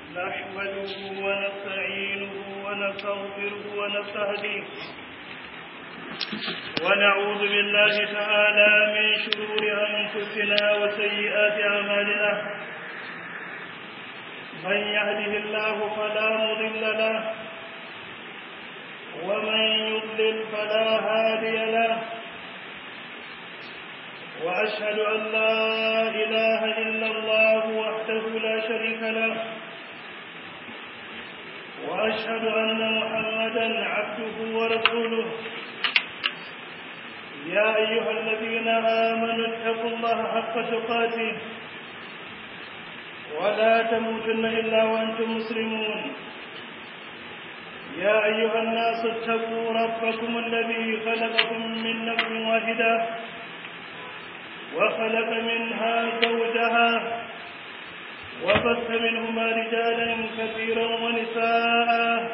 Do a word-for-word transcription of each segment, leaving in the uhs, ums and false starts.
نحمده ونستعينه ونستغفره ونستهديه ونعوذ بالله تعالى من شرور أنفسنا وسيئات أعمالنا. من يهده الله فلا مضل له ومن يضلل فلا هادي له، وأشهد أن لا إله إلا الله وحده لا شريك له، وأشهد أن محمدا عبده ورسوله. يا أيها الذين آمنوا اتقوا الله حق تقاته ولا تموتن إلا وأنتم مسلمون. يا أيها الناس اتقوا ربكم الذي خلقكم من نفس واحدة وخلق منها زوجها وبث منهما رجالا كثيرا ونساء،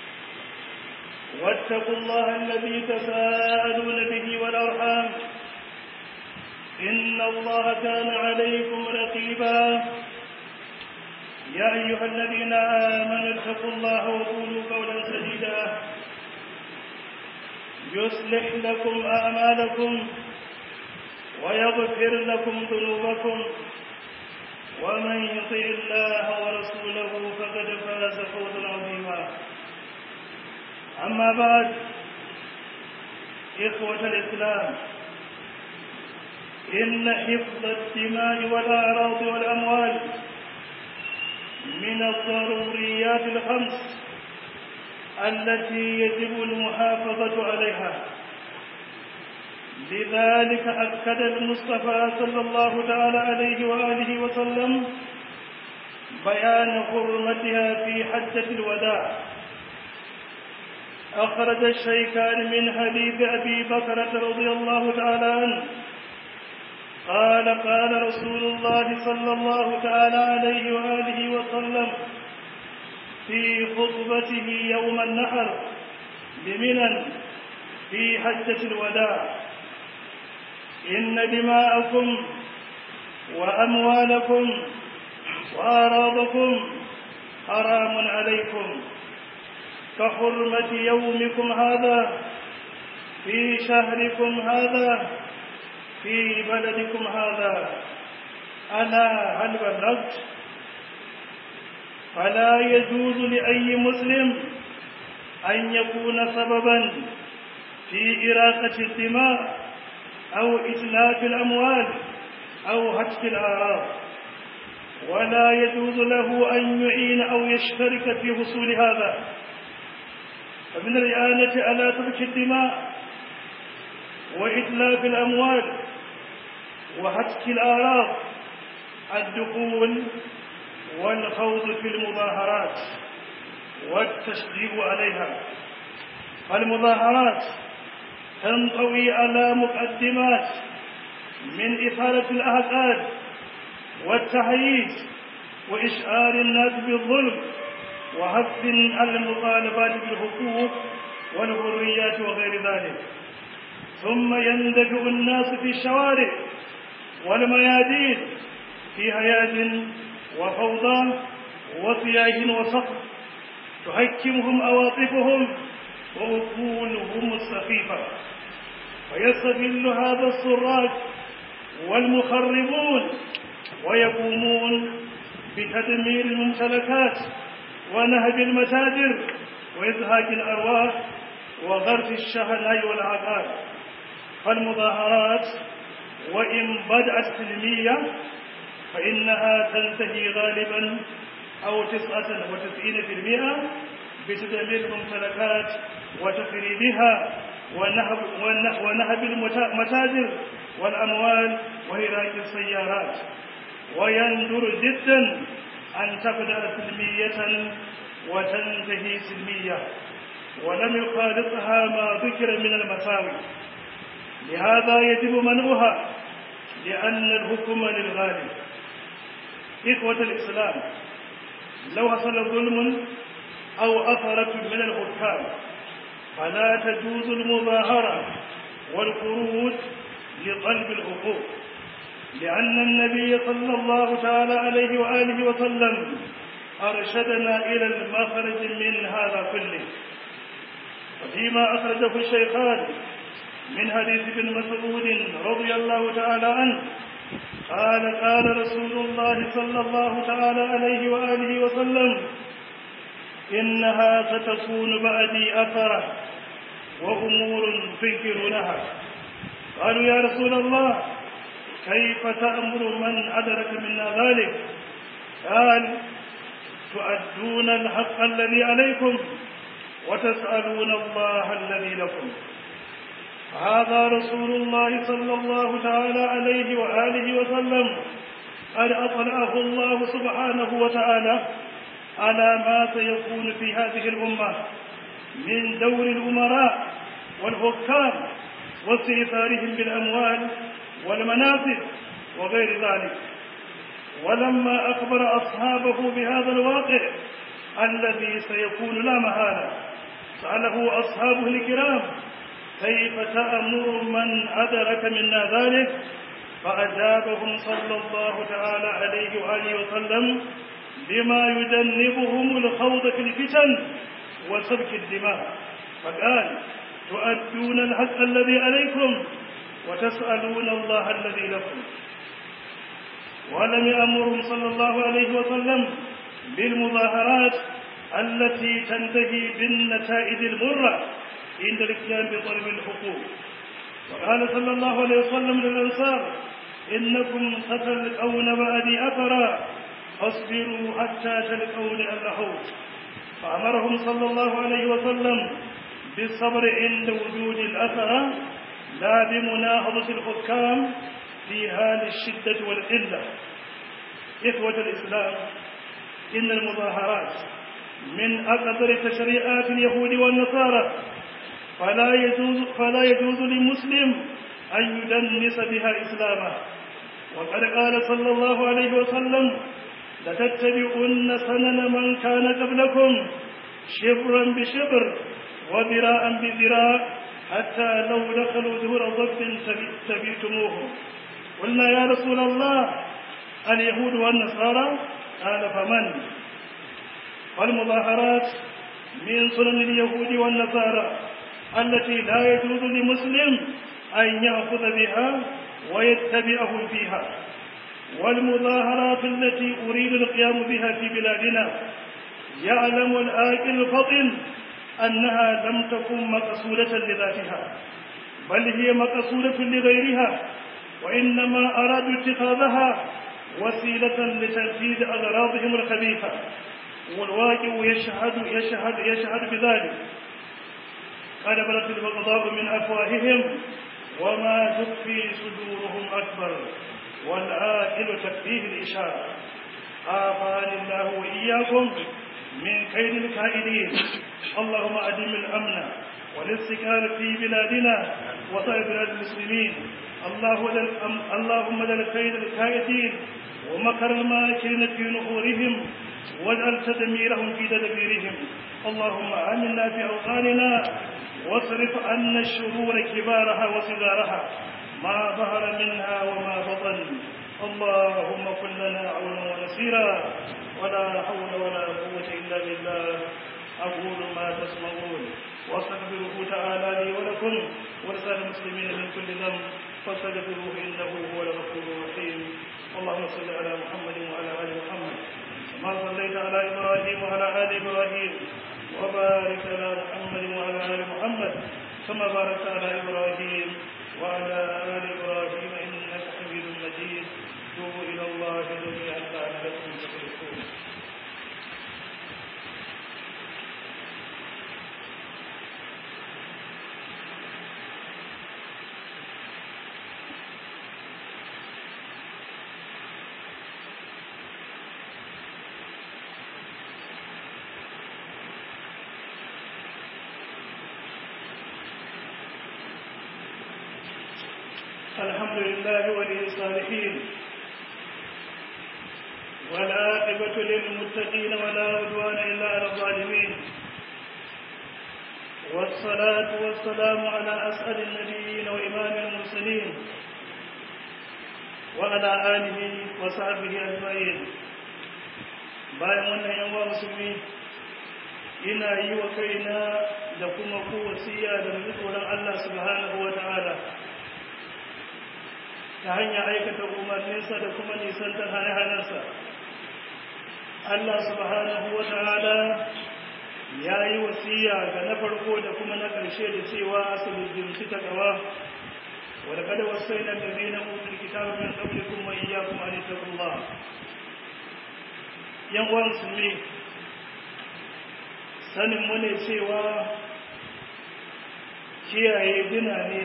واتقوا الله الذي تساءلون به والأرحام إن الله كان عليكم رقيبا. يا أيها الذين آمنوا اتقوا الله وقولوا قولا سديدا يصلح لكم أعمالكم ويغفر لكم ذنوبكم، ومن يطع الله ورسوله فقد فاز فوزا عظيما. أما بعد، إخوة الإسلام، إن حفظ الدماء والأعراض والأموال من الضروريات الخمس التي يجب المحافظة عليها. لذلك أكد المصطفى صلى الله تعالى عليه وآله وسلم بيان حرمتها في حجة الوداع. أخرج الشيخان من حديث أبي بكرة رضي الله تعالى عنه قال قال رسول الله صلى الله تعالى عليه وآله وسلم في خطبته يوم النحر بمنى في حجة الوداع: إن دماءكم وأموالكم وأعراضكم حرام عليكم كحرمة يومكم هذا في شهركم هذا في بلدكم هذا. ألا هل بلغت؟ فلا يجوز لأي مسلم أن يكون سببا في إراقة الدماء أو إتلاف الأموال أو هتك الأعراض، ولا يجوز له أن يعين أو يشترك في حصول هذا. فمن الإعانة على ترك الدماء وإتلاف الأموال وهتك الأعراض الدخول والخوض في المظاهرات والتشجيع عليها. فالمظاهرات تنطوي على مقدمات من إثارة الأحقاد والتحييز وإشعار الناس بالظلم وحث على المطالبات بالحقوق والحريات وغير ذلك، ثم يندفع الناس في الشوارع والميادين في هياج وفوضى وصياح وصخب تحكمهم عواطفهم وعقولهم السخيفة. ويستغل هذا السراج والمخربون ويقومون بتدمير الممتلكات ونهب المتاجر وإزهاق الأرواح وغرس الشهناء والعقار. فالمظاهرات وإن بدأت سلمية فإنها تنتهي غالبا أو تسعة وتسعين في المئة بتدمير الممتلكات وتخريبها ونهب, ونهب المتاجر والأموال وهراك السيارات. ويندر جدا أن تبدأ سلمية وتنتهي سلمية ولم يخالطها ما ذكر من المساوي. لهذا يجب منعها لأن الحكم للغالب. إخوة الإسلام، لو حصل ظلم أو أثرة من الحكام فلا تجوز المظاهرة والخروج لطلب الحقوق، لأن النبي صلى الله تعالى عليه وآله وسلم أرشدنا إلى المخرج من هذا كله. وفيما أخرجه الشيخان من حديث ابن مسعود رضي الله تعالى عنه قال قال رسول الله صلى الله تعالى عليه وآله وسلم: إنها ستكون بعدي أثرة وأمور تنكرونها. قالوا: يا رسول الله، كيف تأمر من أدرك منا ذلك؟ قال: تؤدون الحق الذي عليكم وتسألون الله الذي لكم. هذا رسول الله صلى الله تعالى عليه وآله وسلم قد أطلعه الله سبحانه وتعالى على ما سيكون في هذه الأمة من دور الأمراء والحكام واستئثارهم بالأموال والمناصب وغير ذلك. ولما أخبر أصحابه بهذا الواقع الذي سيكون لا محالة، سأله أصحابه الكرام: كيف تأمر من أدرك منا ذلك؟ فأجابهم صلى الله تعالى عليه وآله وسلم بما يجنبهم الخوض في الفتن وسفك الدماء، فقال: تؤدون الحق الذي عليكم وتسألون الله الذي لكم. ولم يأمرهم صلى الله عليه وسلم بالمظاهرات التي تنتهي بالنتائج المرة عند القيام بطلب الحقوق. وقال صلى الله عليه وسلم للأنصار: إنكم ستلقون بعدي أثرا فاصبروا حتى تلقون الحوض. فأمرهم صلى الله عليه وسلم بالصبر عند وجود الأثر لا بمناهضة الحكام في حال الشدة والقلة. إخوة الإسلام، إن المظاهرات من أقدر تشريعات اليهود والنصارى، فلا يجوز, فلا يجوز للمسلم أن يدنس بها إسلامه. وقد قال صلى الله عليه وسلم: لتتبعن سنن من كان قبلكم شبرا بشبر وذراعا بذراع حتى لو دخلوا دور ضب تبيتموهم. قلنا: يا رسول الله، اليهود والنصارى؟ قال: فمن؟ والمظاهرات من سنن اليهود والنصارى التي لا يجوز لمسلم أن يأخذ بها ويتبعهم فيها. والمظاهرات التي أريد القيام بها في بلادنا يعلم الآكل الفطن أنها لم تكن مقصودة لذاتها، بل هي مقصودة لغيرها، وإنما أرادوا اتخاذها وسيلة لتنفيذ أغراضهم الخبيثة، والواقع يشهد يشهد يشهد بذلك. قد بدت البغضاء من أفواههم وما تخفي صدورهم أكبر، والعاقل تكفيه الإشارة. آفاني الله وإياكم من كيد الكائدين. اللهم أدم الأمن والاستقرار في بلادنا وسائر بلاد المسلمين. اللهم اجعل كيد الكائدين ومكر الماكرين في نحورهم واجعل تدميرهم في تدبيرهم. اللهم آمنا في أوطاننا واصرف عنا الشرور كبارها وصغارها ما ظهر منها وما بطن. اللهم كن لنا عونا ونصيرا، ولا حول ولا قوة إلا بالله. أقول ما تسمعون واستغفره تعالى لي ولكم ولسائر المسلمين من كل ذنب فاستغفروه إنه هو الغفور الرحيم. اللهم صل على محمد وعلى آل محمد كما صليت على إبراهيم وعلى آل إبراهيم، وبارك على محمد وعلى آل محمد كما باركت على إبراهيم وعلى آل إبراهيم إنك حميد مجيد. توبوا إلى الله جميعا لعلكم تفلحون. الحمد لله ولي الصالحين، والعاقبة للمتقين ولا عدوان إلا على الظالمين، والصلاة والسلام على أسعد النبيين وإمام المرسلين وعلى آله وصحبه أجمعين. bayan wannan yan uwa musulmi ina yi wa kaina da kuma ku wasiya da mu tsoron Allah subhanahu wata'ala ta hanyar aikata umarninsa da kuma nisantar hane-hanensa. Allah subhanahu wata'ala ya yi wasiya ga na farko da kuma na ƙarshe da cewa su lujjimci ta gawa wadda kada wasu yana da zai na mutul kitabu min ƙablikum wa iyyakum an taqullah. yan uwa musulmi, sanin mu ne cewa kiyaye gina ne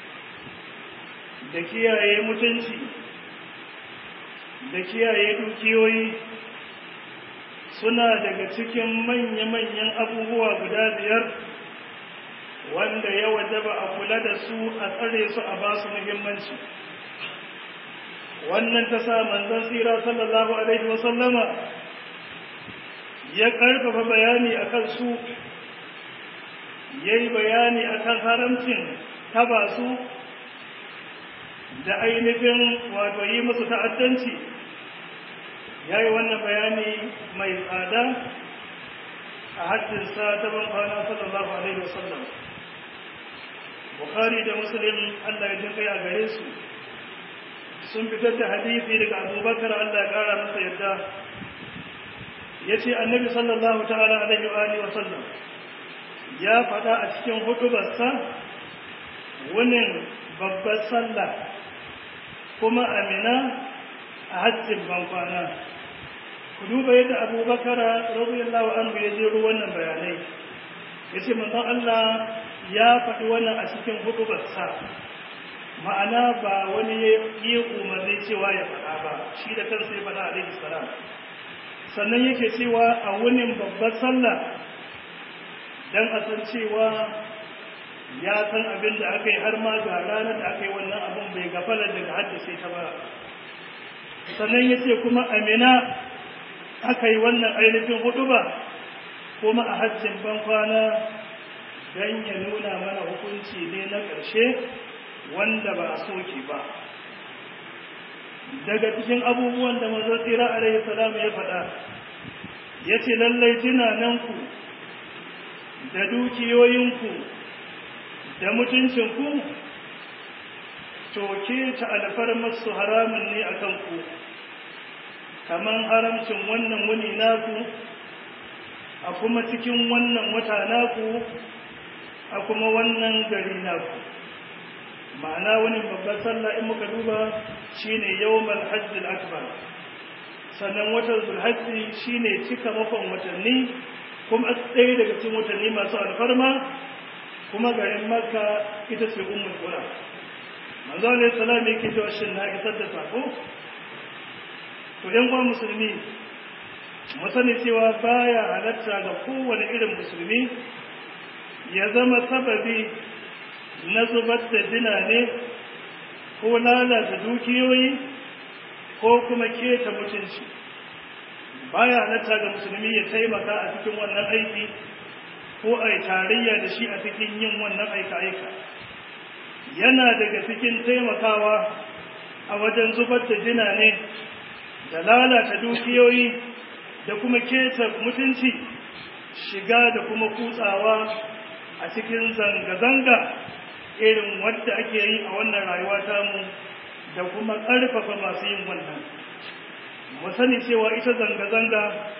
da kiyaye mutunci da kiyaye dukiyoyi suna daga cikin manya-manyan abubuwa guda biyar wanda ya wajaba a kula da su a tsare su a ba su muhimmanci. Wannan ta sa manzon tsira sallallahu alaihi wasallama ya karfafa bayani akan su, yayi bayani akan haramcin taba su da ainihin wato yi musu ta'addanci. Ya yi wannan bayani mai tsada a hajjinsa ta ban kwana sallallahu alaihi wasallam. Bukhari da Muslim Allah ya jinkai a gare su sun fitar da hadisi daga Abubakar Allah ya kara masa yadda yace Annabi sallallahu ta'ala alaihi wa alihi wasallam ya faɗa a cikin hutubarsa wannan babbar sallah kuma amina a hajjin ban kwana. Ku duba yadda Abubakar radiyallahu anhu ya jero wannan bayanai. Yace manzon Allah ya faɗi wannan a cikin hudubarsa, ma'ana ba wani ya yi umarni cewa ya faɗa ba, shi da kansa ya faɗa alaihi salam. Sannan yake cewa a wunin babbar sallah dan a san cewa ya san abin da aka yi har ma ga ranar da aka yi wannan abin bai gafala daga haddace ta ba. Sannan yace kuma amina aka yi wannan ainihin hudu ba kuma a hajjin ban kwana don ya nuna mana hukunci ne na ƙarshe wanda ba a soke ba. Daga cikin abubuwan da manzon tsira alaihi salam ya faɗa yace lallai tunananku da dukiyoyinku da mutuncinku toke ta alfarmarsu haramun ne a kanku, kaman haramcin wannan wuni naku a kuma cikin wannan wata naku a kuma wannan gari naku. Ma'ana wani babbar sallah in muka duba shine yawmal hajjil akbar, sannan watan zulhajji shine cika makon watanni kuma ɗaya daga cikin watanni masu alfarma, kuma garin makka ita ce ummul qura. Manzo alayhi salam yake cewa shin na isar da sako? To yan uwan musulmi mu sani cewa baya halatta ga kowane irin musulmi ya zama sababi na zubar da dinane ko lalata dukiyoyi ko kuma keta mutunci. Baya halatta ga musulmi ya taimaka a cikin wannan aiki ko a yi tarayya da shi a cikin yin wannan aika-aika. Yana daga cikin taimakawa a wajen zubar da dinane da lalata dukiyoyi da kuma keta mutunci, shiga da kuma kutsawa a cikin zanga-zanga irin wadda ake yi a wannan rayuwa tamu da kuma ƙarfafa masu yin wannan. Mu sani cewa ita zanga-zanga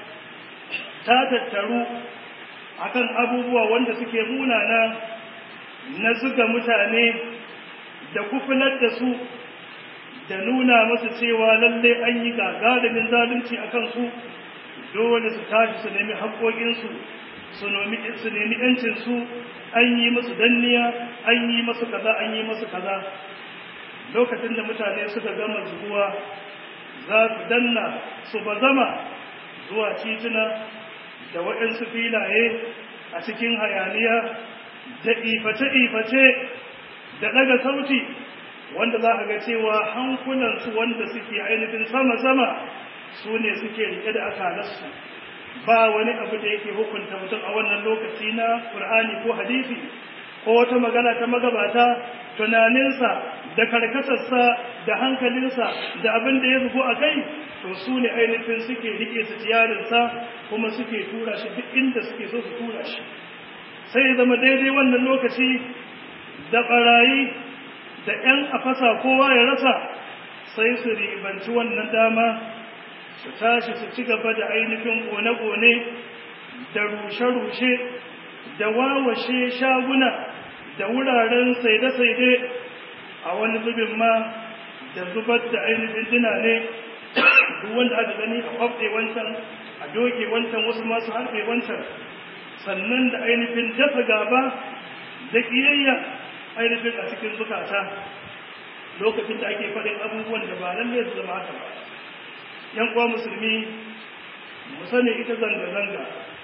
ta tattaru akan abubuwa wanda suke munana na zuga mutane da kufular da su da nuna musu cewa lalle an yi gagarumin zalunci a kansu, dole su tashi su nemi haƙoƙinsu, su nemi ‘yancinsu, an yi musu danniya, an yi musu kaza, an yi musu kaza. Lokacin da mutane suka gama zuwa za su danna su bazama zuwa tituna da waɗansu filaye a cikin hayaniya da iface-iface da ɗaga sauti, wanda za a ga cewa hankulansu wanda suke ainihin sama-sama su ne suke rike da akalarsu. Ba wani abu da yake hukunta mutum a wannan lokaci na Qur'ani ko hadisi ko wata magana ta magabata, tunaninsa da karkatarsa da hankalinsa da abin da ya zubo a kai to su ne ainihin suke rike su tiyarinsa kuma suke tura shi duk inda suke so su tura shi. Sai zama daidai wannan lokaci da ɓarayi da ‘yan afasa kowa ya rasa, sai su ribanci wannan dama su tashi su ci gaba da ainihin ƙone-ƙone da rushe-rushe da wawashe shaguna da wuraren saide-saide, a wani zubin ma da zubar da ainihin dinane duk wanda aka gani a kwafɗe wancan, a doke wancan, wasu masu harfe wancan, sannan da ainihin dafa gaba da ƙiyayya ainihin a cikin zukata lokacin da ake faɗin abubuwan da ba lallai su zama haka ba. ‘Yan uwa musulmi, mu sani ita zanga-zanga,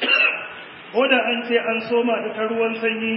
ko da an ce an soma da ta ruwan sanyi,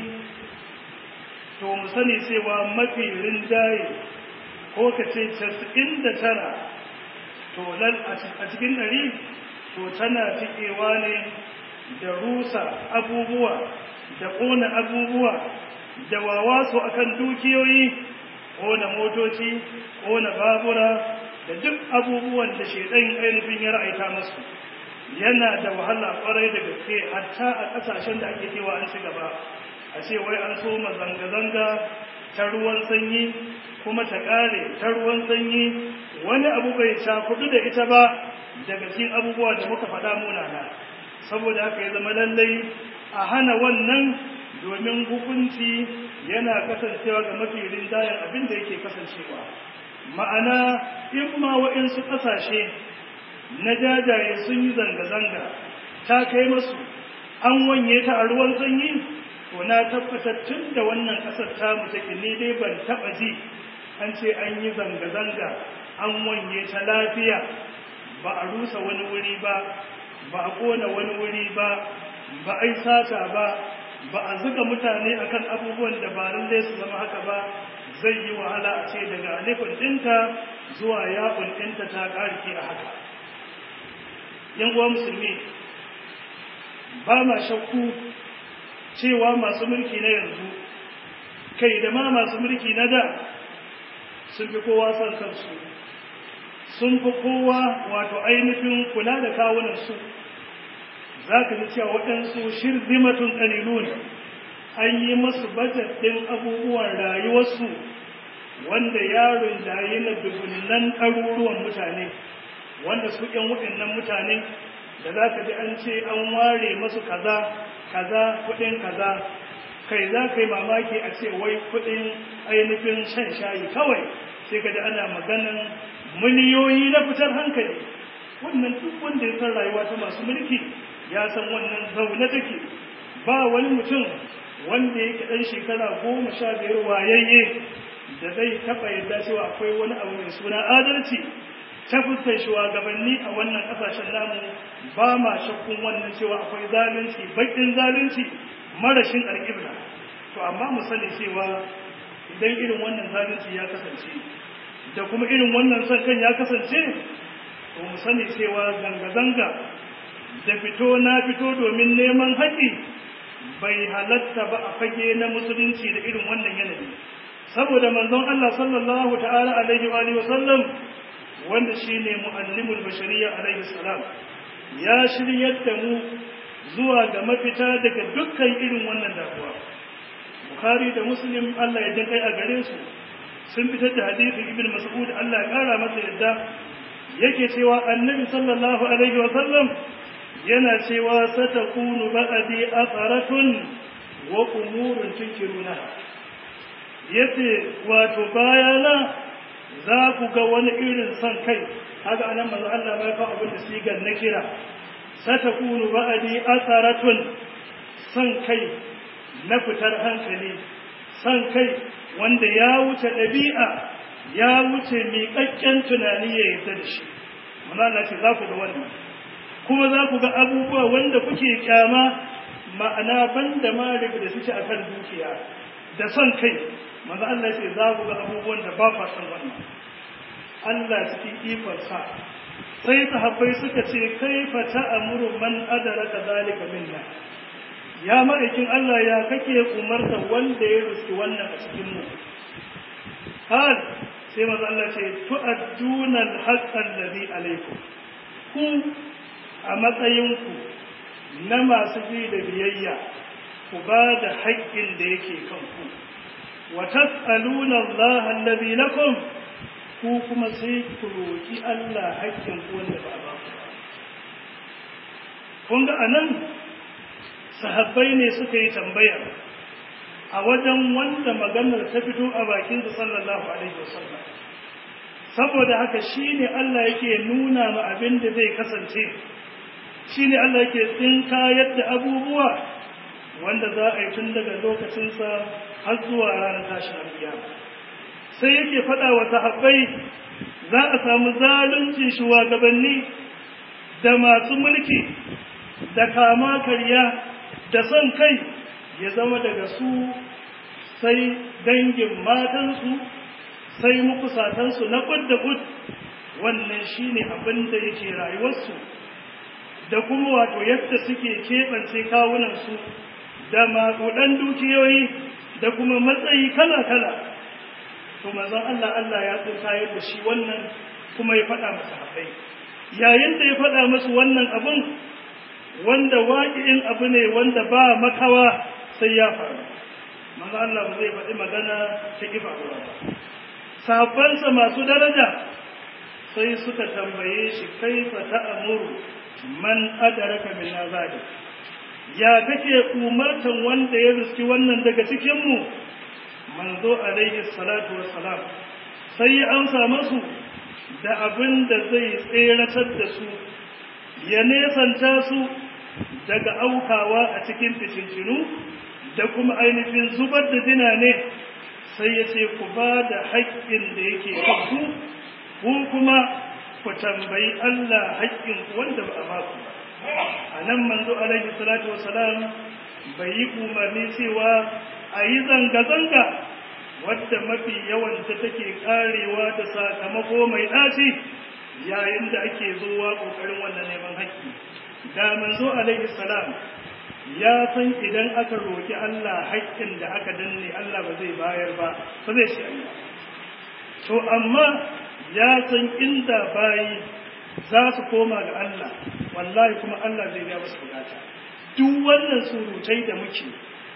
to mu sani cewa mafi rinjaye ko ka ce casa'in da tara to a cikin ɗari to tana cikewa ne da rusa abubuwa da ƙona abubuwa da wawaso akan dukiyoyi, ƙona motoci, ƙona babura da duk abubuwan da shaidan ainihin ya ra'aita musu. Yana da wahala kwarai da gaske hatta a ƙasashen da ake cewa an ci gaba, a ce wai an soma zanga-zanga ta ruwan sanyi kuma ta ƙare ta ruwan sanyi, wani abu bai cakudu da ita ba daga cikin abubuwa da muka faɗa munana. Saboda haka ya zama lallai a hana wannan, domin hukunci yana kasancewa ga mafi rinjayen abin da yake kasancewa. Ma'ana in ma waɗansu ƙasashe na jajaye sun yi zanga-zanga ta kai masu an wanye ta a ruwan sanyi, to na tabbatar tun da wannan ƙasar tamu take ne dai ban taɓa ji an ce an yi zanga-zanga an wanye ta lafiya, ba a rusa wani wuri ba, ba a ƙona wani wuri ba, ba a yi sata ba, ba a zuga mutane akan abubuwan da ba lallai su zama haka ba. Zai yi wahala a ce daga alifin ɗinta zuwa yaƙun ɗinta ta ƙarke a haka. Yan uwa musulmi, ba ma shakku cewa masu mulki na yanzu, kai da ma masu mulki na da, sun fi kowa son kansu, sun fi kowa wato ainihin kula da kawunansu. Za ka ji cewa waɗansu shirzimatun ƙalilun an yi masu bajet ɗin abubuwan rayuwarsu wanda yaron da yi na dubunnan ɗaruruwan mutane, wanda su ‘yan waɗannan mutane da za ka ji an ce an ware masu kaza kaza kuɗin kaza, kai za ka yi mamaki a ce wai kuɗin ainihin shan shayi kawai, sai ka ji ana maganan miliyoyi na fitar hankali. Wannan duk wanda ya san rayuwa ta masu mulki ya san wannan zaune take. Ba wani mutum wanda yake ɗan shekara goma sha biyar wayayye da zai taɓa yadda cewa akwai wani abu mai suna adalci ta fuskar shugabanni a wannan ƙasashen namu. Ba ma shakkun wannan cewa akwai zalunci, baƙin zalunci, marashin alƙibla. To amma mu sani cewa idan irin wannan zalunci ya kasance da kuma irin wannan son kan ya kasance, to mu sani cewa zanga-zanga da fito na fito domin neman haƙƙi bai halatta ba a fage na musulunci da irin wannan yanayi. Saboda manzon Allah sallallahu ta'ala alaihi wa alihi wasallam, wanda shine muallimul bashariyya alaihi salam, ya shiryar da mu zuwa ga mafita daga dukkan irin wannan damuwa. Bukhari da Muslim Allah ya jin kai a gare su sun fitar da hadisin Ibn Mas'ud Allah ya kara masa yadda yake cewa Annabi sallallahu alaihi wa sallam yana cewa satakunu ba'di atharatun wa umurun tunkiruna, yace wato bayana za ku ga wani irin son kai. Haka anan manzo Allah bai kawo abin da sigar na kira, satakunu ba'di atharatun, son kai na fitar hankali, son kai wanda ya wuce ɗabi'a, ya wuce miƙaƙƙen tunani ya yarda da shi. Manzo Allah ce za ku ga wannan, kuma za ku ga abubuwa wanda kuke kyama, ma'ana banda malik da suke akan dukiya da son kai. Manzo Allah ce za ku ga abubuwan da ba fa son wannan. Allah cikin ikonsa sai sahabbai suka ce kaifa ta'muru man adraka zalika minna, ya ma'aikin Allah ya kake umarta wanda ya ruski wannan a cikin mu. Hal sai manzo Allah ce tu'adduna al-haqqa alladhi alaykum ku a matsayinku na masu ji da biyayya ku ba da haƙƙin da yake kanku wa tas'aluna Allah alladhi lakum ku kuma sai ku roki Allah haƙƙin ku wanda ba ba ku kun ga anan sahabbai ne suka yi tambaya a wajen wanda maganar ta fito a bakin sa sallallahu alaihi wasallam saboda haka shine Allah yake nuna ma abin da zai kasance shine Allah yake tsinka yadda abubuwa wanda za a yi tun daga lokacin sa har zuwa ranar tashin kiyama sai yake faɗa wa sahabbai za a samu zalunci shugabanni da masu mulki da kama karya da son kai ya zama daga su sai dangin matansu sai mukusatansu na kud da kud wannan shine abin da yake rayuwarsu da kuma wato yadda suke keɓance kawunansu da maƙudan dukiyoyi da kuma matsayi kala-kala to manzon Allah Allah ya tsinka yadda shi wannan kuma ya faɗa masa haɓai yayin da ya faɗa musu wannan abun wanda waƙi'in abu ne wanda ba makawa sai ya faru manzo Allah ba zai faɗi magana ta kifa ba sahabbansa masu daraja sai suka tambaye shi kaifa ta'muru man adraka min azadi ya kake umartan wanda ya riski wannan daga cikin mu manzo alaihi salatu wassalam sai ya amsa musu da abin da zai tseratar da su ya nesanta su daga aukawa a cikin fitintinu da kuma ainihin zubar da dina ne sai ya ce ku ba da haƙƙin da yake kanku ku kuma ku tambayi Allah haƙƙin wanda ba a ba ku ba a nan manzo alaihi salatu wasalam bai yi umarni cewa a yi zanga-zanga wadda mafi yawanta take karewa da sakamako mai ɗaci yayin da ake zuwa ƙoƙarin wannan neman haƙƙi da manzo alaihi salam ya san idan aka roki Allah haƙƙin da aka danne Allah ba zai bayar ba ba zai shi Allah to amma ya san inda bayi za su koma ga Allah wallahi kuma Allah zai biya musu bukata duk wannan surutai da muke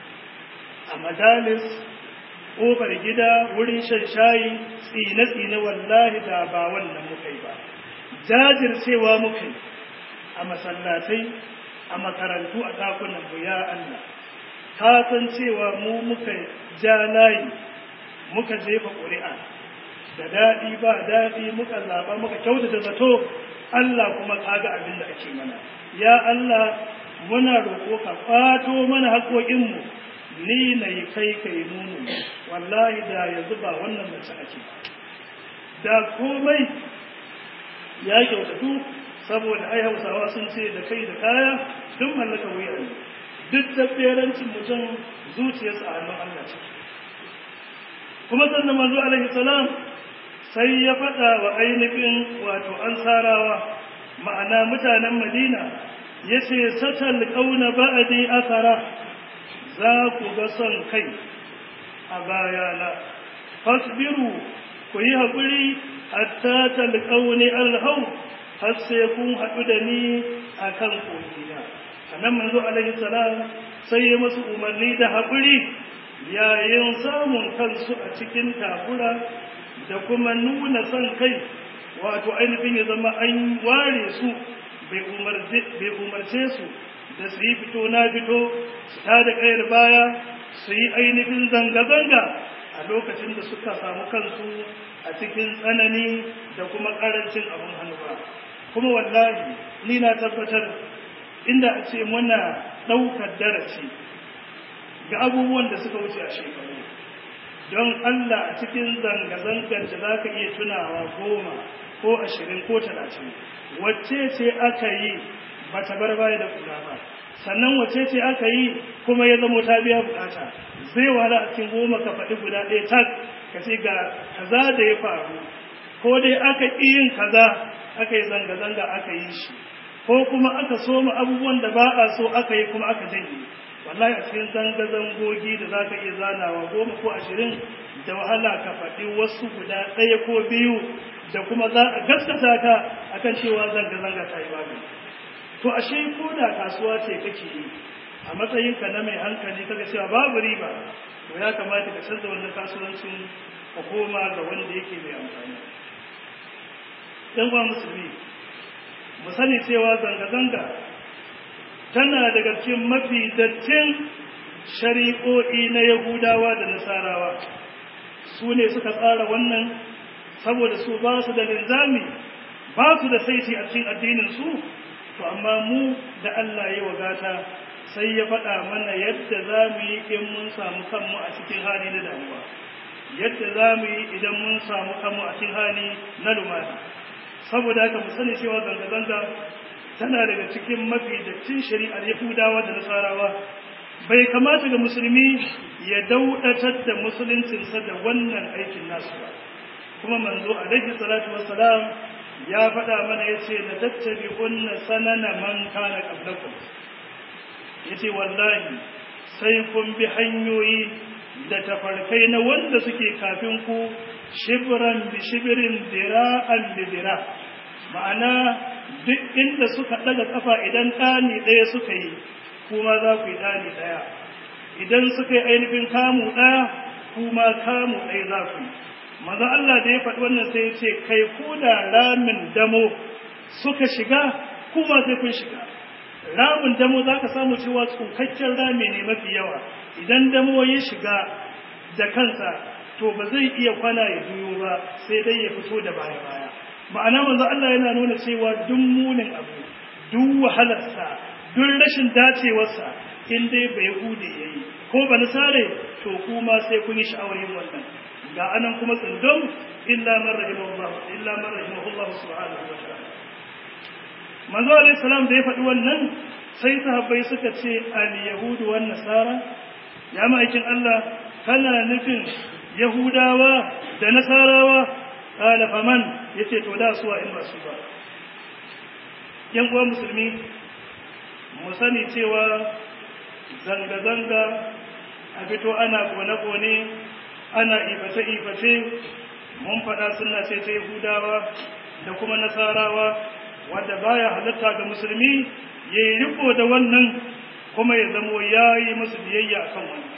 a madalis ƙofar gida wurin shan shayi tsine-tsine wallahi da ba wannan muka yi ba jajircewa muka yi a masallatai a makarantu a ɗakunan mu ya Allah ka san cewa mu muka ja layi muka jefa ƙuri'a da daɗi ba daɗi muka zaɓa muka kyautata zato Allah kuma kaga abin da ake mana ya Allah muna roƙo ka ƙwato mana haƙoƙinmu ni na yi kai kai nunu wallahi da yanzu ba wannan mace ake da komai ya kyautatu saboda ai hausawa sun ce da kai da kaya duk mallaka wuya ne duk tabberancin mutum zuciyarsa a hannun Allah ce kuma sannan manzo alaihi salam sai ya faɗa wa ainihin wato ansarawa ma'ana mutanen Madina yace satal qauna ba'di athara za ku ga son kai a bayana fasbiru ku yi haƙuri hatta talqauni alhaw har sai kun haɗu da ni akan kokiya sannan manzo alaihi salam sai ya musu umarni da haƙuri yayin samun kansu a cikin takura da kuma nuna son kai wato ainihin ya zama an ware su bai umarce su da su yi fito na fito su ta da kayar baya su yi ainihin zanga-zanga a lokacin da suka samu kansu a cikin tsanani da kuma ƙarancin abin hannu ba kuma wallahi ni na tabbatar inda a ce muna ɗaukar darasi ga abubuwan da suka wuce a shekaru don Allah a cikin zanga-zangar da za ka iya tunawa goma ko ashirin ko talatin wacce ce aka yi ba ta bar baya da kula ba sannan wacce ce aka yi kuma ya zama ta biya bukata zai wahala a cikin goma ka faɗi guda ɗaya tak ka ce ga kaza da ya faru ko dai aka ƙi yin kaza aka yi zanga-zanga aka yi shi ko kuma aka soma abubuwan da ba a so aka yi kuma aka janye wallahi a cikin zanga-zangogi da za ka iya zanawa goma ko ashirin da wahala ka faɗi wasu guda ɗaya ko biyu da kuma za a gaskata ka akan cewa zanga-zanga ta yi magani. To ashe ko da kasuwa ce kake yi a matsayinka na mai hankali kaga cewa babu riba, to ya kamata ka canza wannan kasuwancin ka koma ga wanda yake mai amfani. Ɗan uwa musulmi, mu sani cewa zanga-zanga tana daga cikin mafi dattin shari'o'i na Yahudawa da Nasarawa. Su ne suka tsara wannan saboda su ba su da linzami, ba su da saiti a cikin addininsu, to amma mu da Allah ya wagata sai ya faɗa mana yadda za mu yi in mun samu kanmu a cikin hali na damuwa, yadda za mu yi idan mun samu kanmu a cikin hali na lumana. Saboda haka mu sani cewa zanga-zanga tana daga cikin mafi dattin shari'ar Yahudawa da Nasarawa. Bai kamata ga musulmi ya daudatar da musuluncinsa da wannan aikin nasu ba. Kuma manzo alaihi salatu wassalam ya faɗa mana yace la tattabi'unna sanana man kana qablakum. Yace wallahi sai kun bi hanyoyi da tafarkai na wanda suke kafin ku, shibran bi shibrin dira'an bi dira. Ma'ana duk inda suka daga kafa idan ɗani ɗaya suka yi, kuma za ku yi ɗani ɗaya. Idan suka yi ainihin kamu ɗaya, kuma kamu ɗaya za ku yi. Maza Allah da ya faɗi wannan sai ya ce, kai ku da ramin damo suka shiga, kuma sai kun shiga. Ramin damo za ka samu cewa tsukakken rami ne mafi yawa. Idan damo ya shiga da kansa, to ba zai iya kwana ya juyo ba, sai dai ya fito da baya-baya. Ma'ana manzo Allah yana nuna cewa duk munin abu, duk wahalarsa, duk rashin dacewarsa, in dai bai hude yayi ko ba nasare, to kuma sai kun yi sha'awar yin wannan. Ga anan kuma tsindon illa man rahimahullah, illa man rahimahullah subhanahu wa ta'ala. Manzo alayhi salam da ya faɗi wannan, sai sahabbai suka ce al-yahudu wan nasara, ya ma'aikin Allah kana nufin yahudawa da nasarawa? Kala faman, yace to da suwa in ba su ba. Yan uwa musulmi, mu sani cewa zanga-zanga a fito ana kone-kone, ana iface-iface, mun faɗa suna ce ta Yahudawa da kuma Nasarawa, wadda baya halatta ga musulmi ya yi riko da wannan kuma ya zamo ya yi musu biyayya akan wannan.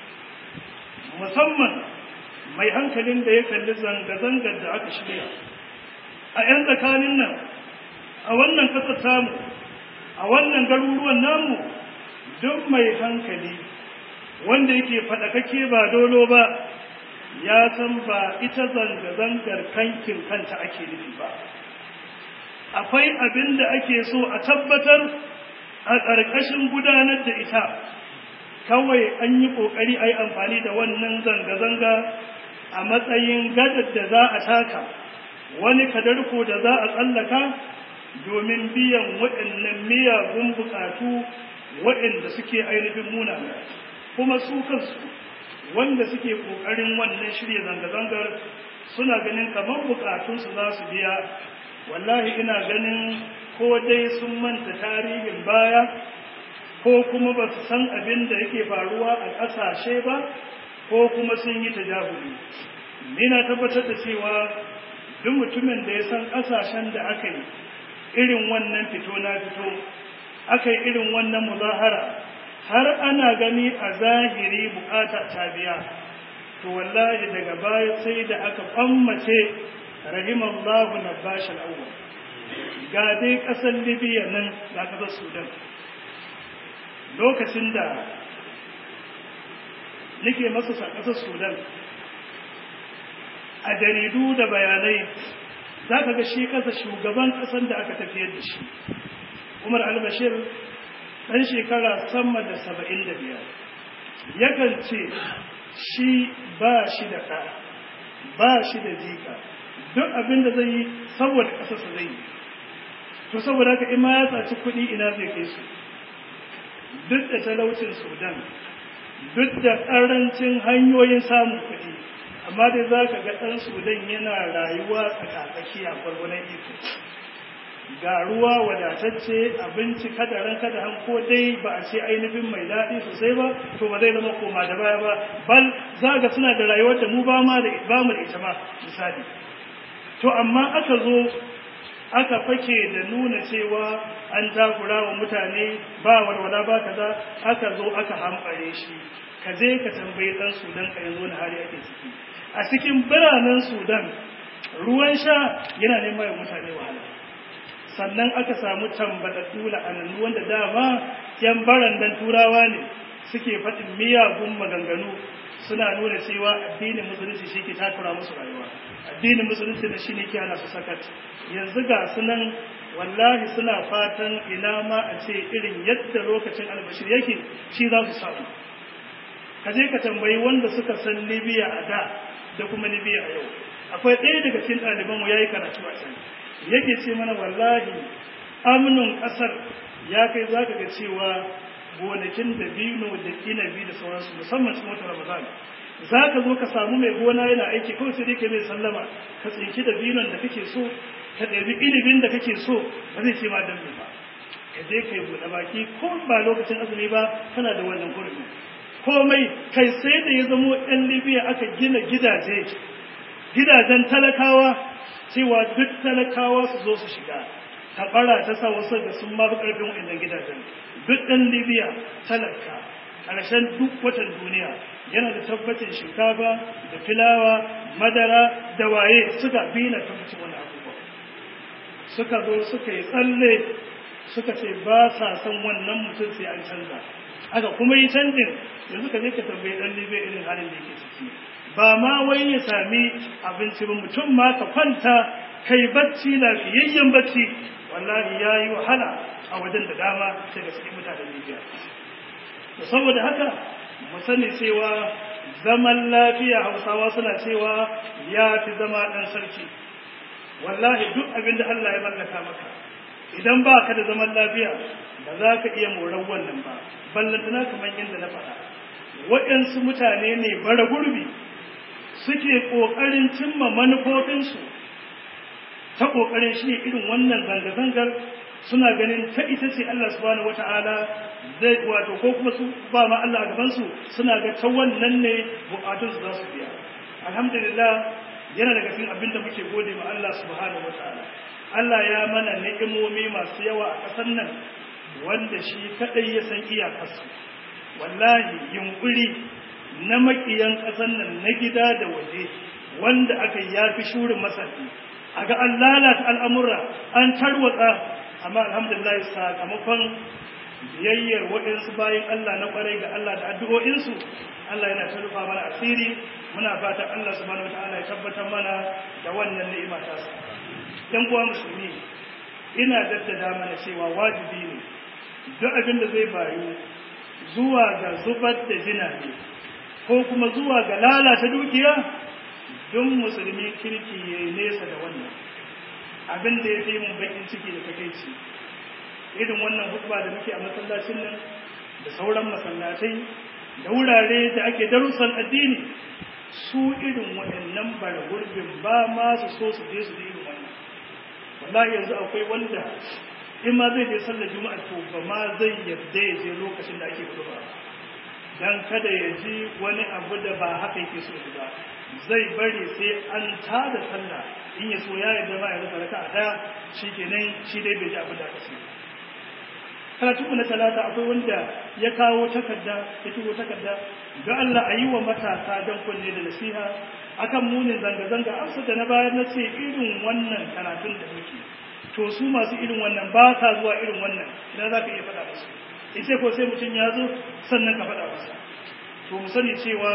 Musamman mai hankalin da ya kalli zanga-zangar da aka shirya a 'yan tsakanin nan, a wannan ƙasar tamu, a wannan garuruwan namu, duk mai hankali wanda yake faɗakake ba dolo ba, ya san ba ita zanga-zangar kankin kanta ake nufi ba. Akwai abin da ake so a tabbatar a ƙarƙashin gudanar da ita. Kawai an yi ƙoƙari a yi amfani da wannan zanga-zanga a matsayin gadar da za a taka, wani kadarko da za a tsallaka domin biyan waɗannan miyagun buƙatu waɗanda suke ainihin munana. Kuma su kansu wanda suke ƙoƙarin wannan shirya zanga-zangar suna ganin kamar buƙatunsu za su biya. Wallahi ina ganin ko dai sun manta tarihin baya, ko kuma ba su san abin da yake faruwa a ƙasashe ba, ko kuma sun yi tajahuli. Ni na tabbatar da cewa duk mutumin da ya san ƙasashen da aka yi irin wannan fito na fito, aka yi irin wannan muzahara, har ana gani a zahiri bukata ta biya, to wallahi daga baya sai da aka kwammace rahimallahu nabash al-awwal. Ga dai ƙasar Libya nan, ga ƙasar Sudan, lokacin da nake masa sa ƙasar Sudan, a jaridu da bayanai za ka ga shi kasa shugaban ƙasar da aka tafiyar da shi, Umar al-Bashir, ɗan shekara sama da saba'in da biyar, yakan ce shi ba shi da ɗa, ba shi da jika, duk abin da zai yi saboda ƙasarsa zai yi. To saboda haka in ma ya tsaci kuɗi ina zai kai su, duk da talaucin Sudan, duk da ƙarancin hanyoyin samun kuɗi, amma dai za ka ga ɗan Sudan yana rayuwa tsakatsaki a gwargwadon iko. ga ruwa wadatacce abinci kada ran kada han ko dai ba a ce ainihin mai daɗi sosai ba to ba zai zama koma da baya ba bal za ga suna da rayuwar da mu ba ma da ba mu da ita ma misali to amma aka zo aka fake da nuna cewa an takura wa mutane ba walwala ba kaza aka zo aka hamɓare shi ka je ka tambayi ɗan sudan ka yanzu na hali ake ciki a cikin biranen sudan ruwan sha yana neman ya mutane wahala sannan aka samu tambaɗaɗɗu la'anannu wanda dama yan barandan turawa ne suke faɗin miyagun maganganu suna nuna cewa addinin musulunci shi ke takura musu rayuwa addinin musulunci da shi ne ke hana su sakat yanzu ga sunan wallahi suna fatan ina ma a ce irin yadda lokacin albashir yake shi za su samu ka je ka tambayi wanda suka san libya a da da kuma libya a yau akwai ɗaya daga cikin ɗalibanmu ya yi karatu a can yake ce mana wallahi aminin ƙasar ya kai za ka ga cewa gonakin da bino da inabi da sauransu musamman cikin wata ramadan za ka zo ka samu mai gona yana aiki kawai sai dai ka mai sallama ka tsinki da binon da kake so ka ɗabi inibin da kake so ba zai ce ma dan ba ka je kai buɗe baki ko ba lokacin azumi ba kana da wannan hurmi komai kai sai da ya zamo ɗan libya aka gina gidaje gidajen talakawa cewa duk talakawa su zo su shiga tabara ta sa wasu da sun mafi ƙarfin waɗannan gidajen duk ɗan libya talaka ƙarshen duk watan duniya yana da tabbacin shinkafa da filawa madara da waye suka bina tabbacin wani abubuwa suka zo suka yi tsalle suka ce ba sa son wannan mutum sai an canza aka kuma yi canjin yanzu ka je ka tambayi ɗan libya irin halin da yake ciki ba ma wai ya sami abinci ba mutum ma ka kwanta kai bacci lafiyayyen bacci wallahi ya yi wahala a wajen da dama sai da cikin mutanen libya saboda haka mu sani cewa zaman lafiya hausawa suna cewa ya fi zama ɗan sarki wallahi duk abin da Allah ya mallaka maka idan ba ka da zaman lafiya ba za ka iya moran wannan ba ballantana kamar yadda na faɗa waɗansu mutane ne bara gurbi suke ƙoƙarin cimma manufofinsu ta ƙoƙarin shi irin wannan zanga-zangar suna ganin ta ita ce Allah subhanahu wata'ala zai wato ko kuma su ba ma Allah a gabansu suna ga ta wannan ne buƙatunsu za su biya alhamdulillah yana daga cikin abin da muke gode ma Allah subhanahu wata'ala Allah ya mana ni'imomi masu yawa a ƙasar nan wanda shi kadai ya san iyakarsu wallahi yunkuri na makiyan ƙasar nan na gida da waje wanda aka yafi shurin masarfi a ga an lalata al'amura an tarwatsa amma alhamdulillah sakamakon biyayyar waɗansu bayan Allah na ƙwarai ga Allah da addu'o'insu Allah yana tarufa mana asiri muna fatan Allah subhanahu wataala ya tabbatar mana da wannan ni'ima ta sa dan kuwa musulmi ina daddada mana cewa wajibi ne duk abin da zai bayu zuwa ga zubar da jinane ko kuma zuwa ga lalata dukiya don musulmi kirki ya nesa da wannan abin da ya fi mun bakin ciki da takeici irin wannan hutba da muke a masallacin nan da sauran masallatai da wurare da ake darussan addini su irin waɗannan bargurbin ba ma su so su je su da irin wannan wallahi yanzu akwai wanda in ma zai je sallar juma'a to ba ma zai yarda ya je lokacin da ake hudu ba dan kada ya ji wani abu da ba haka yake so ba zai bari sai an tada sallah in ya so ya yarda ba ya rasa raka'a daya shikenan shi dai bai ji abin da aka ce karatu na talata akwai wanda ya kawo takarda ya tugo takarda ga Allah a yi wa matasa don kunne da nasiha akan munin zanga-zanga amsa da na bayar na ce irin wannan karatun da muke to su masu irin wannan ba sa zuwa irin wannan idan za ka iya faɗa musu ita ko sai mutum ya zo sannan ka faɗa masa to mu sani cewa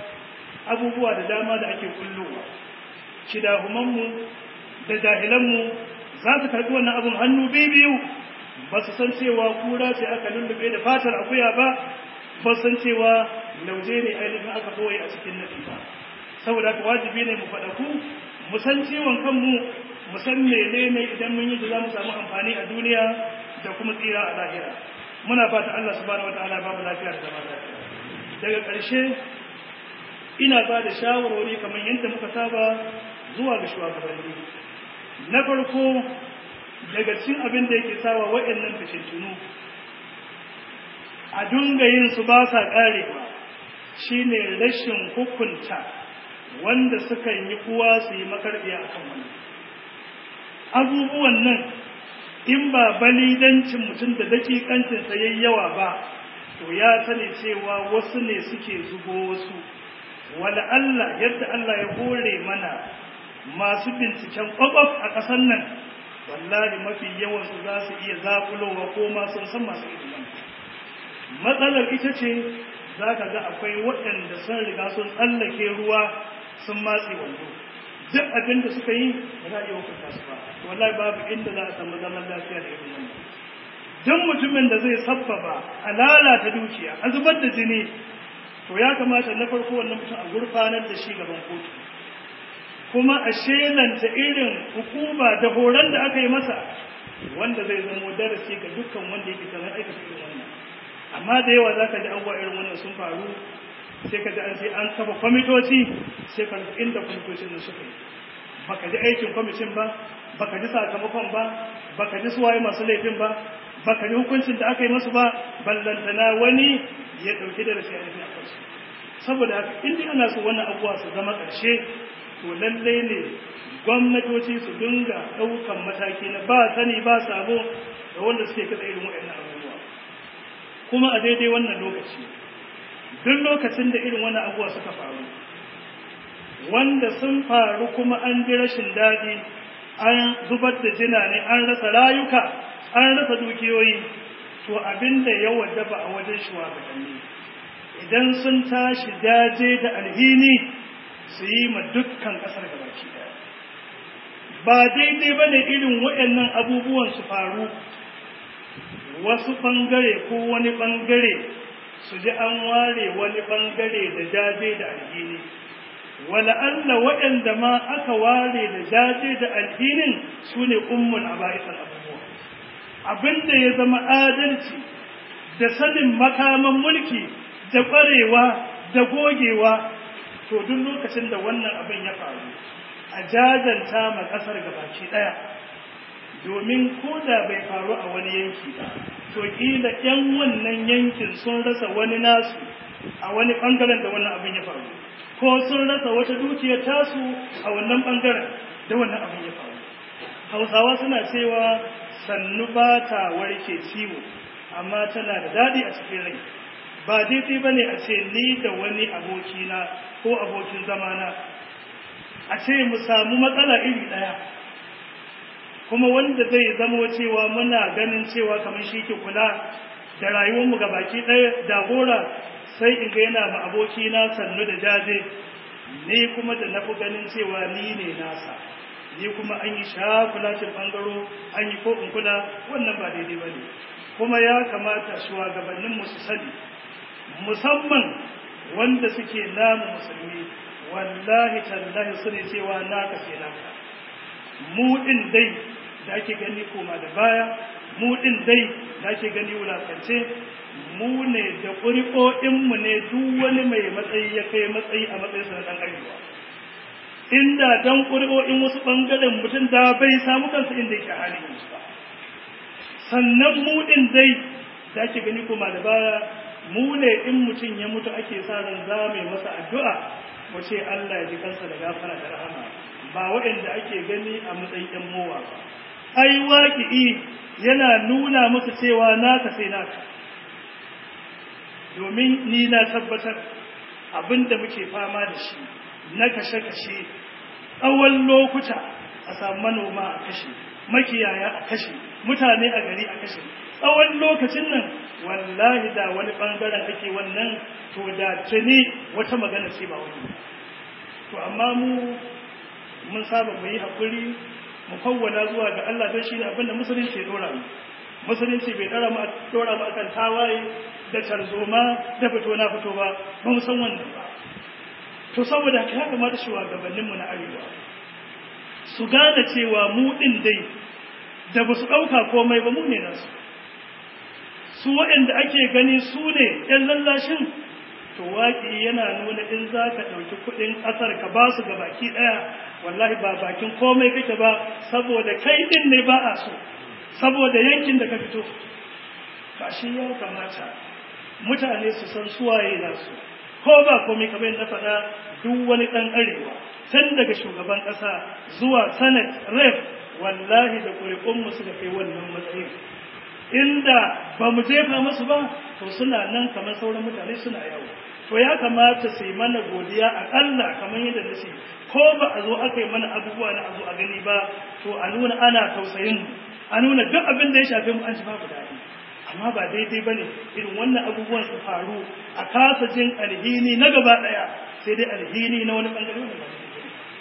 abubuwa da dama da ake kullowa kidahumanmu da jahilanmu za su karɓi wannan abun hannu biyu ba su san cewa kura ce aka lullube da fatar akuya ba ba su san cewa lauje ne ainihin aka boye a cikin nafi ba saboda haka wajibi ne mu faɗaku mu san ciwon kanmu mu san menene idan mun yi da za mu samu amfani a duniya da kuma tsira a lahira muna fata Allah subhanahu wataala ba mu lafiya da zama lafiya daga ƙarshe ina ba da shawarwari kamar yadda muka saba zuwa ga shugabanni na farko daga cikin abin da yake sawa waɗannan fitintunu a dunga yin su ba sa ƙarewa shine rashin hukunta wanda suka yi uwa su yi makarbiya akan wani abubuwan nan in ba balidancin mutum da dakikancinsa yayi yawa ba to ya sani cewa wasu ne suke zubo wasu wala Allah yadda Allah ya hore mana masu binciken kwakwaf a ƙasar nan wallahi mafi yawansu za su iya zaƙulowa ko ma sun san masu ilimin matsalar ita ce za ka ga akwai waɗanda sun riga sun tsallake ruwa sun matse wando duk abin da suka yi ba za a iya hukunta su ba wallahi babu inda za a samu zaman lafiya da irin wannan duk mutumin da zai sabbaba a lalata dukiya a zubar da jini to ya kamata na farko wannan mutum a gurfanar da shi gaban kotu kuma a shelanta irin hukuma da horon da aka yi masa wanda zai zama darasi ga dukkan wanda yake sanar aikata irin wannan amma da yawa za ka ji abubuwa irin wannan sun faru sai ka ji an sai an kafa kwamitoci sai ka rufe inda kwamitocin nan suka yi baka ji aikin kwamitin ba baka ji sakamakon ba baka ji suwaye masu laifin ba baka ji hukuncin da aka yi masu ba ballantana wani ya dauki da rashin aiki a kansu saboda haka in ana so wannan abubuwa su zama ƙarshe to lallai ne gwamnatoci su dinga ɗaukan mataki na ba sani ba sabo da wanda suke kada irin waɗannan abubuwa kuma a daidai wannan lokaci duk lokacin da irin wannan abubuwa suka faru wanda sun faru kuma an ji rashin daɗi an zubar da jina ne an rasa rayuka an rasa dukiyoyi to abinda ya wajaba a wajen shugabanni idan sun tashi daje da alhini su yi ma dukkan ƙasar gabaki ɗaya ba daidai ba ne irin waɗannan abubuwan su faru wasu ɓangare ko wani ɓangare su ji an ware wani ɓangare da jaje da alhini wala'alla waɗanda ma aka ware da jaje da alhinin su ne ummul aba'isan abubuwa abinda ya zama adalci da sanin makaman mulki da ƙwarewa da gogewa to duk lokacin da wannan abin ya faru a jajanta ma ƙasar gabaki ɗaya domin ko da bai faru a wani yanki ba to ƙila ƴan wannan yankin sun rasa wani nasu a wani ɓangaren da wannan abin ya faru ko sun rasa wata dukiyar tasu a wannan ɓangaren da wannan abin ya faru hausawa suna cewa sannu ba ta warke ciwo amma tana da daɗi a cikin rai ba daidai ba ne a ce ni da wani abokina ko abokin zamana a ce mu samu matsala iri ɗaya kuma wanda zai zamo cewa muna ganin cewa kamar shi ke kula da rayuwarmu ga baki ɗaya dagora sai in ga yana ma abokina sannu da jaje ni kuma da na fi ganin cewa ni ne nasa ni kuma an yi shakulacin ɓangaro an yi ko in kula wannan ba daidai ba ne kuma ya kamata shugabanninmu su sani musamman wanda suke namu musulmi wallahi tallahi su ne cewa naka sai naka mu din dai da ake gani koma da baya mu din dai da ake gani wulakance mu ne da ƙuri'o'inmu ne duk wani mai matsayi ya kai matsayi a matsayin sa na ɗan arewa inda dan ƙuri'o'in wasu ɓangaren mutum da bai samu kansa inda yake hali yanzu ba sannan mu din dai da ake gani koma da baya mu ne in mutum ya mutu ake sa ran za mai masa addu'a mu ce Allah ya ji kansa da gafara da rahama ba waɗanda ake gani a matsayin ƴan mowa ba ai waƙi'i yana nuna musu cewa naka sai naka domin ni na tabbatar abinda muke fama da shi na kashe-kashe tsawon lokuta a samu manoma a kashe makiyaya a kashe mutane a gari a kashe tsawon lokacin nan wallahi da wani bangaren ake wannan to da tuni wata magana ce ba wani to amma mu mun saba mu yi hakuri mu kawwala zuwa ga Allah don shi ne abinda musulunci ya dora mu musulunci bai dora mu dora mu akan tawaye da tarzoma da fito na fito ba ba mu san wannan ba to saboda haka ya kamata shugabannin mu na arewa su gane cewa mu din dai da ba su dauka komai ba mu ne nasu su waɗanda ake gani su ne ‘yan lallashin to waki yana nuna in za ka ɗauki kuɗin ƙasar ka ba su ga baki ɗaya wallahi ba bakin komai kake ba saboda kai ɗin ne ba a so saboda yankin da ka fito ba shi ya kamata mutane su san suwaye nasu ko ba komai kamar yadda faɗa duk wani ɗan arewa tun daga shugaban ƙasa zuwa senate rep wallahi da ƙuri'unmu suka kai wannan matsayin inda ba mu jefa masu ba to suna nan kamar sauran mutane suna yawo to ya kamata su yi mana godiya aƙalla kamar yadda na ce ko ba a zo aka yi mana abubuwa na a zo a gani ba to a nuna ana tausayin mu a nuna duk abin da ya shafe mu an ji babu daɗi amma ba daidai ba ne irin wannan abubuwan su faru a kasa jin alhini na gaba ɗaya sai dai alhini na wani ɓangare wanda ba su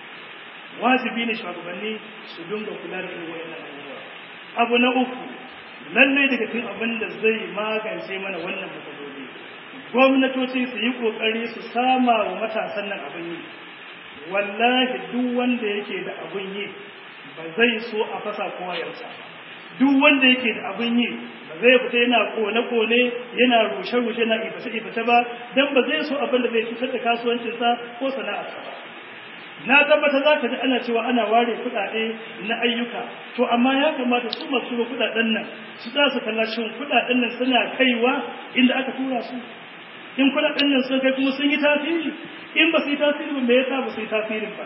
wajibi ne shugabanni su dinga kula da irin wannan abubuwa abu na uku lallai daga cikin abin da zai magance mana wannan matsaloli gwamnatoci su yi kokari su sama wa matasan nan abin yi wallahi duk wanda yake da abin yi ba zai so a fasa koyarsa duk wanda yake da abin yi ba zai fita yana kone-kone yana rushe-rushe na ibace-ibace ba don ba zai so abin da zai cutar da kasuwancinsa ko sana'arsa ba na tabbata za ka ji ana cewa ana ware kuɗaɗe na ayyuka to amma ya kamata su masu tura kuɗaɗen nan su za su kalla shin kuɗaɗen nan suna kaiwa inda aka tura su in kuɗaɗen nan sun kai kuma sun yi tasiri in ba su yi tasiri ba me yasa ba su yi tasirin ba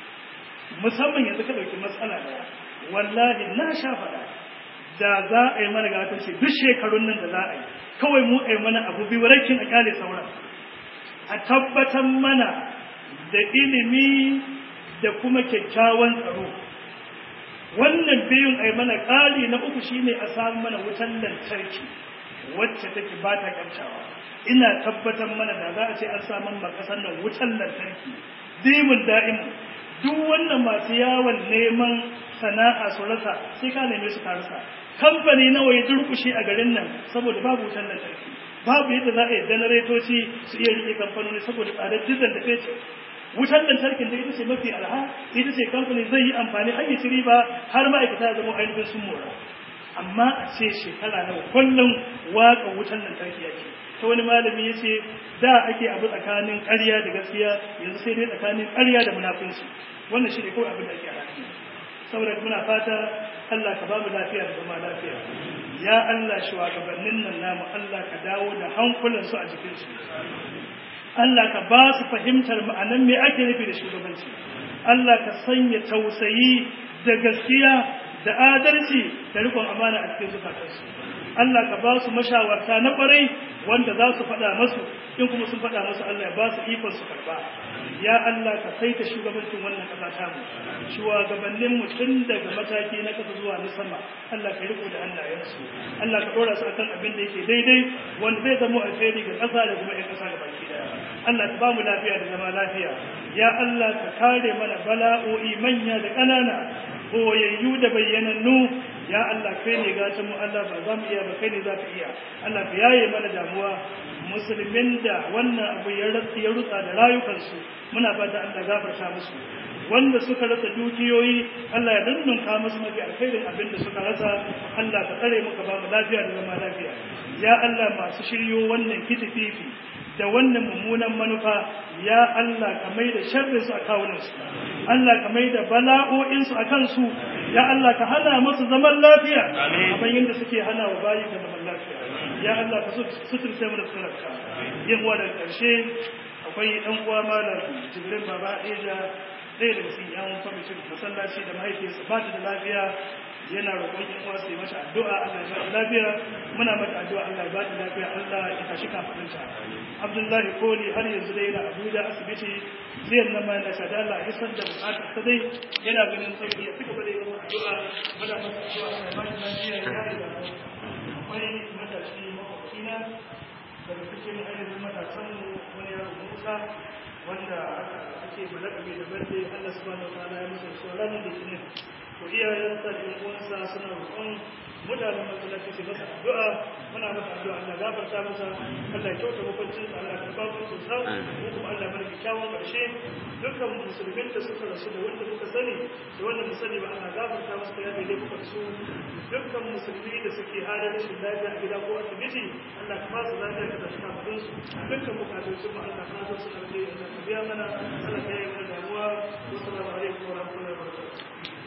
musamman yanzu ka ɗauki matsala ɗaya wallahi na sha faɗa da za a yi mana gata ce duk shekarun nan da za a yi kawai mu a yi mana abu biyu rakin a kyale sauran a tabbatar mana da ilimi da kuma kyakkyawan tsaro wannan biyun ai mana ƙari na uku shine a samu mana wutan lantarki wacce take ba ta kamtawa ina tabbatar mana da za a ce an samu makasan nan wutan lantarki dimin da'imu duk wannan masu yawon neman sana'a su rasa sai ka neme su ka rasa kamfani nawa ya durkushe a garin nan saboda babu wutan lantarki babu yadda za a yi janaretoci su iya rike kamfanoni saboda tsadar dizal da fetur wutar lantarkin da ita ce mafi arha ita ce kamfani zai yi amfani har ya ci riba har ma'aikata ya zama ainihin sun mora amma a ce shekara nawa kullum waka wutar lantarki yake ta wani malami ya ce da ake abu tsakanin ƙarya da gaskiya yanzu sai dai tsakanin ƙarya da munafunci wannan shi ne kawai abin da ake haɗi saboda muna fata Allah ka ba mu lafiya da zama lafiya ya Allah shugabannin nan namu Allah ka dawo da hankulansu a jikinsu Allah ka ba su fahimtar ma'anan me ake nufi da shugabanci Allah ka sanya tausayi da gaskiya da adalci da rikon amana a cikin zukatansu Allah ka ba su mashawarta na ƙwarai wanda za su faɗa masu in kuma sun faɗa masu Allah ya ba su ikon su karɓa ya Allah ka saita shugabancin wannan ƙasa ta mu shugabannin mu tun daga mataki na ƙasa zuwa na sama Allah ka riko da hannayensu Allah ka ɗora su akan abin da yake daidai wanda zai zama alheri ga ƙasa da kuma ƴan ƙasa da baki daya Allah ka ba mu lafiya da zama lafiya ya Allah ka kare mana bala'o'i manya da ƙanana boyayyu da bayyanannu ya Allah kai ne gatan mu Allah ba za mu iya ba kai ne za ka iya Allah ka yaye mana damuwa musulmin da wannan abu ya rasa ya rutsa da rayukansu muna fata Allah gafarta musu wanda suka rasa dukiyoyi Allah ya dannunka musu mafi alkhairin abin da suka rasa Allah ka tsare muka ba mu lafiya da zama lafiya ya Allah masu shiryo wannan kitififi da wannan mummunan manufa ya Allah ka mai da sharrin su a kawunan su Allah ka mai da bala'o'in su akan su ya Allah ka hana musu zaman lafiya kamar yadda suke hana wa bayi da zaman lafiya ya Allah ka suturce mu da sunarka yin uwa da karshe akwai dan uwa malam Jibrin Baba Eja ɗaya daga cikin yan kwamitin masallaci da mahaifiyarsa ba ta da lafiya yana roƙon yan uwa su yi mata addu'a Allah ya ba ta lafiya muna mata addu'a Allah ya ba ta lafiya Allah ya tashi kafaɗinta Abdullahi Koli har yanzu dai yana Abuja asibiti zai nan ma da sada Allah ya san da buƙatar ta dai yana ganin sauki ya cika bada yawan addu'a muna mata addu'a Allah ya ba ta lafiya ya kare da akwai matashi makwabcina daga cikin ainihin matasan wani yaro Musa wanda ake balagabe da bande Allah subhanahu wa ta'ala ya masa ranar da ko iyayensa da uwansa suna roƙon mutanen masallaci su masa addu'a muna masa addu'a Allah gafarta masa Allah ya kyauta mafancin sa Allah ya karɓa musu sa ko kuma Allah mana kyakkyawan ƙarshe dukkan musulmin da suka rasu da wanda muka sani da wanda mu sani ba Allah gafarta musu ya daidai kuka su dukkan musulmi da suke halin rashin lafiya a gida ko asibiti Allah ka ba su lafiya ka tashi kafin su dukkan bukatun su ma Allah ka zo su karɓe Allah ka biya mana Allah ka yi mana damuwa wa sallallahu alaihi wa rahmatullahi wa barakatuh